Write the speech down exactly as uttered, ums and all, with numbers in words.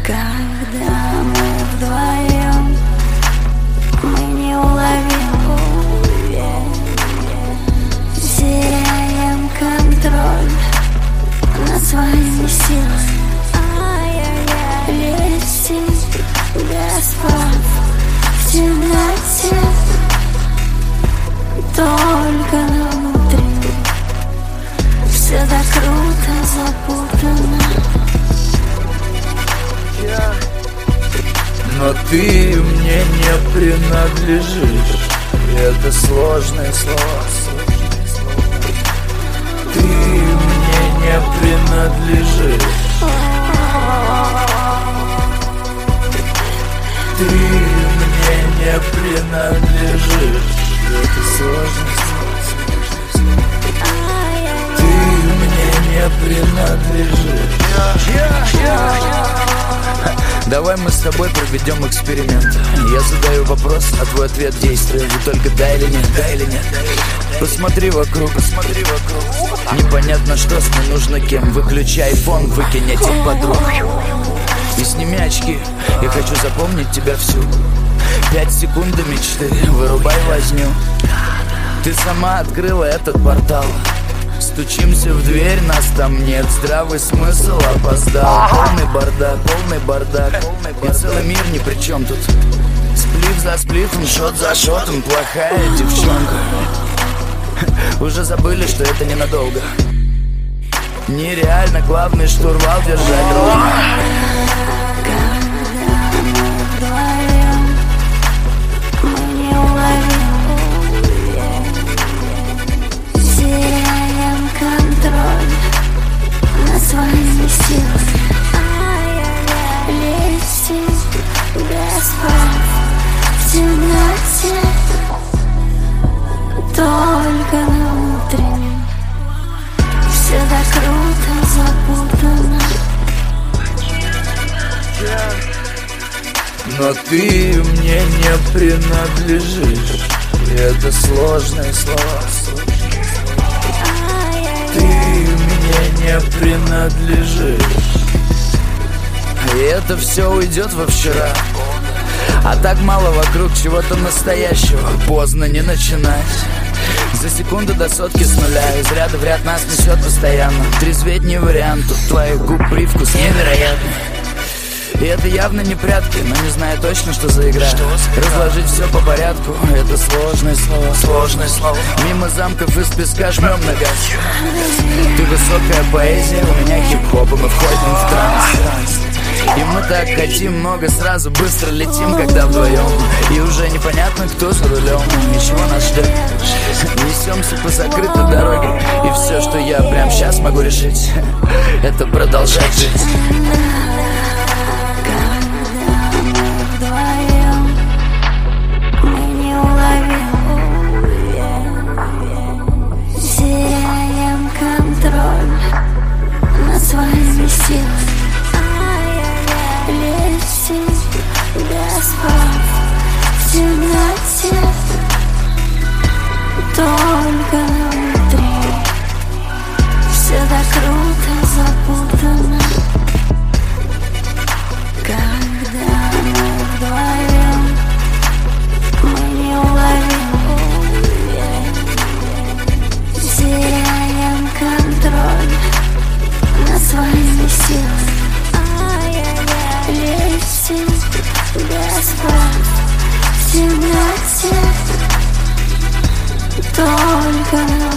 Когда мы вдвоем, мы неуловимы, теряем контроль над своими силами. Летим без прав в темноте, только внутри все так круто запутано. Но ты мне не принадлежишь, это сложные слова. Ты мне не принадлежишь. Ты мне не принадлежишь, это сложность. Ты мне не принадлежишь. Давай мы с тобой проведем эксперимент. Я задаю вопрос, а твой ответ действует. И только да или нет, да или нет. Посмотри вокруг, посмотри вокруг. Непонятно, что с ней нужно кем. Выключай фон, выкинь этих подруг и сними очки. Я хочу запомнить тебя всю. Пять секунд до мечты, вырубай возню. Ты сама открыла этот портал. Стучимся в дверь, нас там нет. Здравый смысл опоздал. Полный бардак, полный бардак. И целый мир ни при чем тут. Сплив за сплифом, шот за шотом. Плохая девчонка. Уже забыли, что это ненадолго. Нереально главный штурвал держать ровно. Своими силами летим без прав в темноте, только на внутреннем все так круто запутано. Но ты мне не принадлежишь, это сложные слова. Ты мне не принадлежишь. И это все уйдет во вчера. А так мало вокруг чего-то настоящего. Поздно не начинать. За секунду до сотки с нуля. Из ряда в ряд нас несет постоянно. Трезветь не вариант. Тут твоих губ привкус невероятный. И это явно не прятки, но не знаю точно, что за игра. Разложить все по порядку, это сложные слова. Сложные слова. Мимо замков из песка жмем на газ. Ты высокая поэзия, у меня хип-хоп, и мы входим в транс. И мы так хотим много, сразу быстро летим, когда вдвоем. И уже непонятно, кто за рулем. Ничего нас ждет. Несемся по закрытой дороге. И все, что я прямо сейчас могу решить, это продолжать жить. Своими силами летим без прав в темноте, только внутри все так круто запутано. Когда мы вдвоем, мы неуловимы, теряем контроль над своими силами. Летим без прав в темноте, только